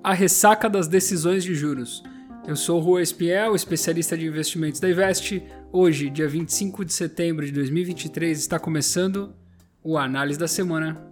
A ressaca das decisões de juros. Eu sou o Rua Espiel, especialista de investimentos da Invest. Hoje, dia 25 de setembro de 2023, está começando o Análise da Semana.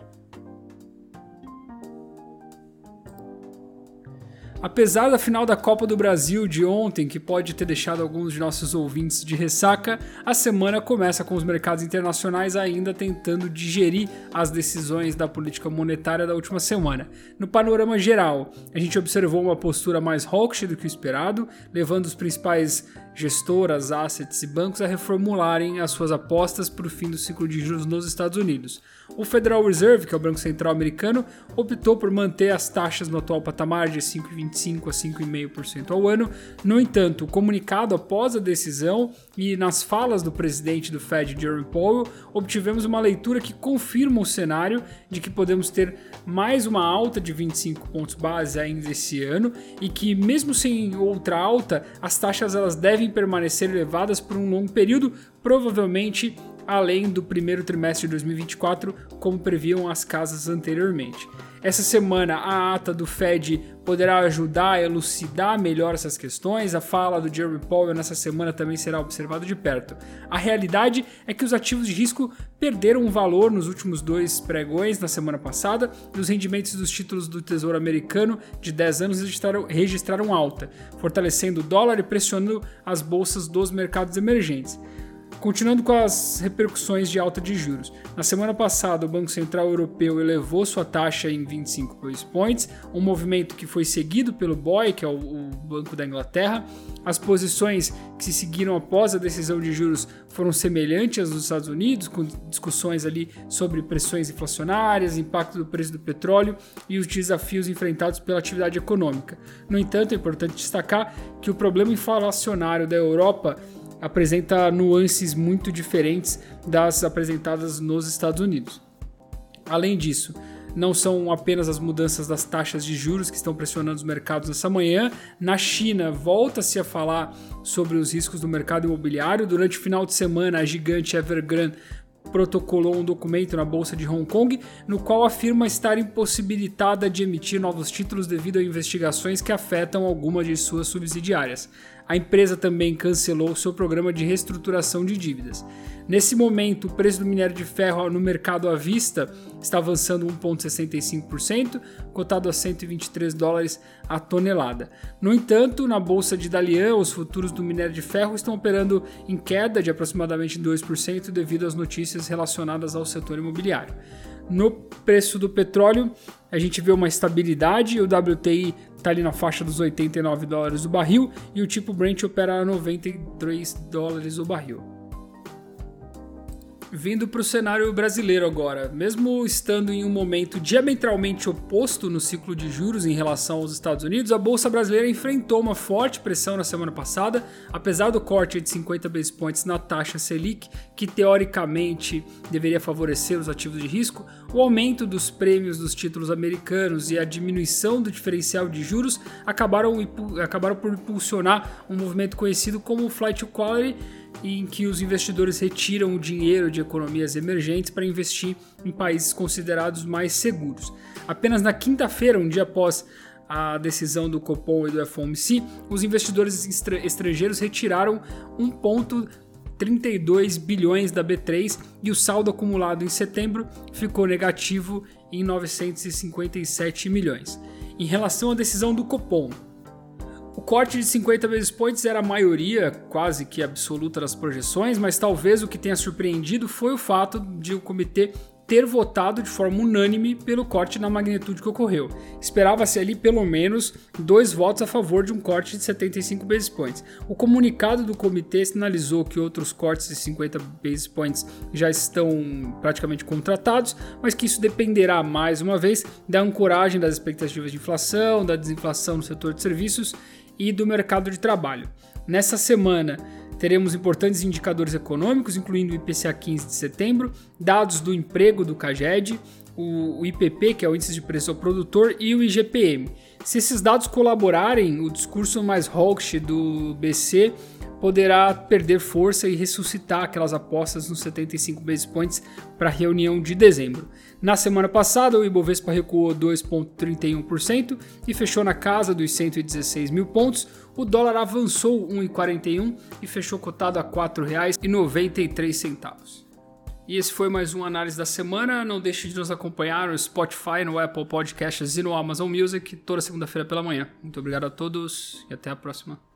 Apesar da final da Copa do Brasil de ontem, que pode ter deixado alguns de nossos ouvintes de ressaca, a semana começa com os mercados internacionais ainda tentando digerir as decisões da política monetária da última semana. No panorama geral, a gente observou uma postura mais hawkish do que o esperado, levando os principais gestoras, assets e bancos a reformularem as suas apostas para o fim do ciclo de juros nos Estados Unidos. O Federal Reserve, que é o Banco Central americano, optou por manter as taxas no atual patamar de 5,25% a 5,5% ao ano. No entanto, o comunicado após a decisão e nas falas do presidente do Fed, Jerome Powell, obtivemos uma leitura que confirma o cenário de que podemos ter mais uma alta de 25 pontos base ainda esse ano e que, mesmo sem outra alta, as taxas elas devem permanecer elevadas por um longo período, provavelmente além do primeiro trimestre de 2024, como previam as casas anteriormente. Essa semana, a ata do Fed poderá ajudar a elucidar melhor essas questões. A fala do Jerome Powell nessa semana também será observada de perto. A realidade é que os ativos de risco perderam valor nos últimos dois pregões na semana passada e os rendimentos dos títulos do Tesouro Americano de 10 anos registraram alta, fortalecendo o dólar e pressionando as bolsas dos mercados emergentes. Continuando com as repercussões de alta de juros. Na semana passada, o Banco Central Europeu elevou sua taxa em 25 base points, um movimento que foi seguido pelo BOE, que é o Banco da Inglaterra. As posições que se seguiram após a decisão de juros foram semelhantes às dos Estados Unidos, com discussões ali sobre pressões inflacionárias, impacto do preço do petróleo e os desafios enfrentados pela atividade econômica. No entanto, é importante destacar que o problema inflacionário da Europa apresenta nuances muito diferentes das apresentadas nos Estados Unidos. Além disso, não são apenas as mudanças das taxas de juros que estão pressionando os mercados nessa manhã. Na China, volta-se a falar sobre os riscos do mercado imobiliário. Durante o final de semana, a gigante Evergrande protocolou um documento na Bolsa de Hong Kong, no qual afirma estar impossibilitada de emitir novos títulos devido a investigações que afetam algumas de suas subsidiárias. A empresa também cancelou seu programa de reestruturação de dívidas. Nesse momento, o preço do minério de ferro no mercado à vista está avançando 1,65%, cotado a $123 a tonelada. No entanto, na bolsa de Dalian, os futuros do minério de ferro estão operando em queda de aproximadamente 2% devido às notícias relacionadas ao setor imobiliário. No preço do petróleo, a gente vê uma estabilidade, o WTI está ali na faixa dos $89 o barril e o tipo Brent opera a $93 o barril. Vindo para o cenário brasileiro agora, mesmo estando em um momento diametralmente oposto no ciclo de juros em relação aos Estados Unidos, a Bolsa Brasileira enfrentou uma forte pressão na semana passada, apesar do corte de 50 base points na taxa Selic, que teoricamente deveria favorecer os ativos de risco. O aumento dos prêmios dos títulos americanos e a diminuição do diferencial de juros acabaram por impulsionar um movimento conhecido como Flight to Quality, em que os investidores retiram o dinheiro de economias emergentes para investir em países considerados mais seguros. Apenas na quinta-feira, um dia após a decisão do Copom e do FOMC, os investidores estrangeiros retiraram 1,32 bilhões da B3 e o saldo acumulado em setembro ficou negativo em 957 milhões. Em relação à decisão do Copom, o corte de 50 base points era a maioria quase que absoluta das projeções, mas talvez o que tenha surpreendido foi o fato de o comitê ter votado de forma unânime pelo corte na magnitude que ocorreu. Esperava-se ali pelo menos 2 votos a favor de um corte de 75 base points. O comunicado do comitê sinalizou que outros cortes de 50 base points já estão praticamente contratados, mas que isso dependerá, mais uma vez, da ancoragem das expectativas de inflação, da desinflação no setor de serviços e do mercado de trabalho. Nessa semana, teremos importantes indicadores econômicos, incluindo o IPCA 15 de setembro, dados do emprego do CAGED, o IPP, que é o Índice de Preço ao Produtor, e o IGPM. Se esses dados colaborarem, o discurso mais hawkish do BC poderá perder força e ressuscitar aquelas apostas nos 75 basis points para a reunião de dezembro. Na semana passada, o Ibovespa recuou 2,31% e fechou na casa dos 116 mil pontos. O dólar avançou 1,41 e fechou cotado a R$ 4,93. E esse foi mais uma análise da semana. Não deixe de nos acompanhar no Spotify, no Apple Podcasts e no Amazon Music toda segunda-feira pela manhã. Muito obrigado a todos e até a próxima.